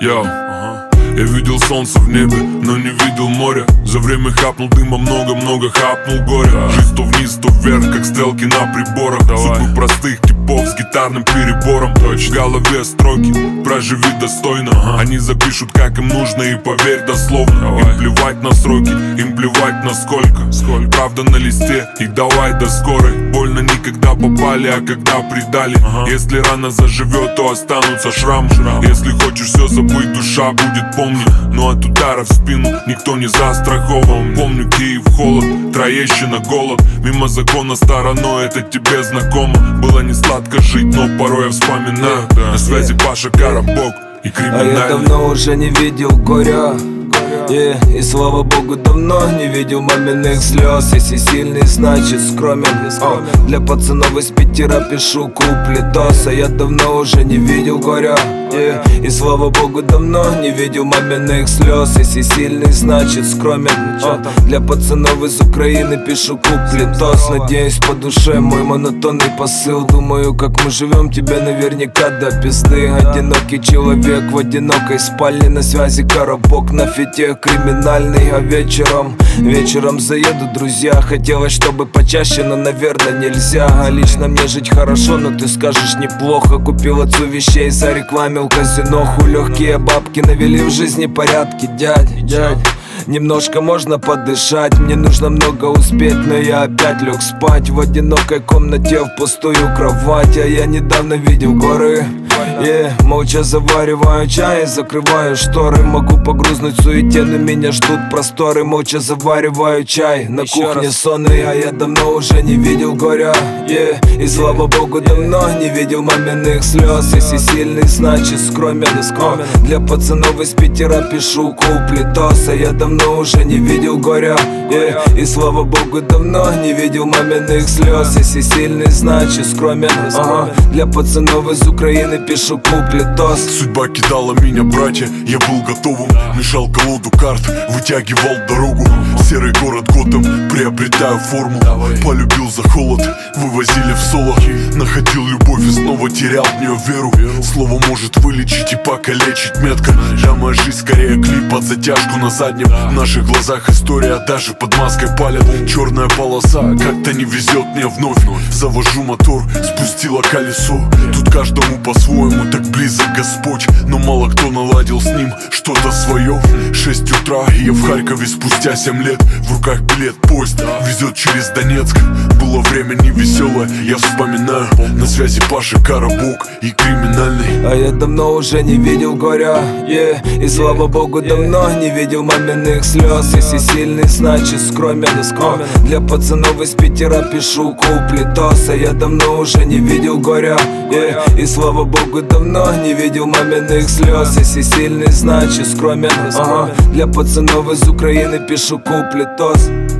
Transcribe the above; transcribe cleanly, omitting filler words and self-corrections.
Йоу, я видел солнце в небе, но не видел моря. За время хапнул дыма много-много, хапнул горя. Жизнь то вниз, то вверх, как стрелки на приборах. Судьбы простых типов с гитарным перебором. В голове строки, проживи достойно. Они запишут, как им нужно, и поверь дословно. Им плевать на сроки, им плевать на сколько. Правда на листе, и давай до скорой. Больно не когда попали, а когда предали. Если рана заживет, то останутся шрамы. Если хочешь все забыть, душа будет помнить. Но от удара в спину никто не застрахован. Помню Киев, холод, Троещина, голод. Мимо закона стороной, это тебе знакомо. Было не сладко жить, но порой я вспоминаю. На связи Паша Коробок и Криминальный. А я давно уже не видел горя. И слава богу, давно не видел маминых слез. Если сильный, значит скромен. Для пацанов из Питера пишу куплетос. А я давно уже не видел горя. И слава богу, давно не видел маминых слез. Если сильный, значит скромен. Для пацанов из Украины пишу куплетос. Надеюсь, по душе мой монотонный посыл. Думаю, как мы живем, тебе наверняка до пизды. Одинокий человек в одинокой спальне. На связи Коробок, на фите Криминальный. А вечером заедут друзья. Хотелось, чтобы почаще, но, наверное, нельзя. А лично мне жить хорошо, но ты скажешь неплохо. Купил отцу вещей, зарекламил казиноху. Легкие бабки навели в жизни порядки, дядь. Немножко можно подышать, мне нужно много успеть, но я опять лег спать в одинокой комнате, в пустую кровать. А я недавно видел горы. Молча завариваю чай, закрываю шторы. Могу погрузнуть в суете, но меня ждут просторы. Молча завариваю чай, на кухне сонный. А я давно уже не видел горя. И слава богу, давно не видел маминых слез. Если сильный, значит скромен. Для пацанов из Питера пишу куплетос. А я давно уже не видел горя. И слава богу, давно не видел маминых слез. Если сильный, значит скромен. Для пацанов из Украины пишу куплетос. Судьба кидала меня, братья, я был готовым. Мешал колоду карт, вытягивал дорогу. Серый город Готэм, приобретаю форму. Полюбил за холод, вывозили в соло. Находил любовь и снова терял в нее веру. Слово может вылечить и покалечить метко. Да, моя жизнь скорее клип под затяжку на заднем. В наших глазах история даже под маской палят. Черная полоса, как-то не везет мне вновь. Завожу мотор, спустила колесо. Тут каждому по-своему, так близок Господь. Но мало кто наладил с ним что-то свое. 6 утра, и я в Харькове спустя 7 лет. В руках билет, поезд везет через Донецк. Было время невеселое, я вспоминаю. На связи Паша Коробок и Криминальный. А я давно уже не видел горя. И слава богу, давно не видел маминых слез. Если сильный, значит скромен. Для пацанов из Питера пишу куплетос. А я давно уже не видел горя. И слава богу, давно не видел маминых слез. Если сильный, значит скромен. Для пацанов из Украины пишу куплетос.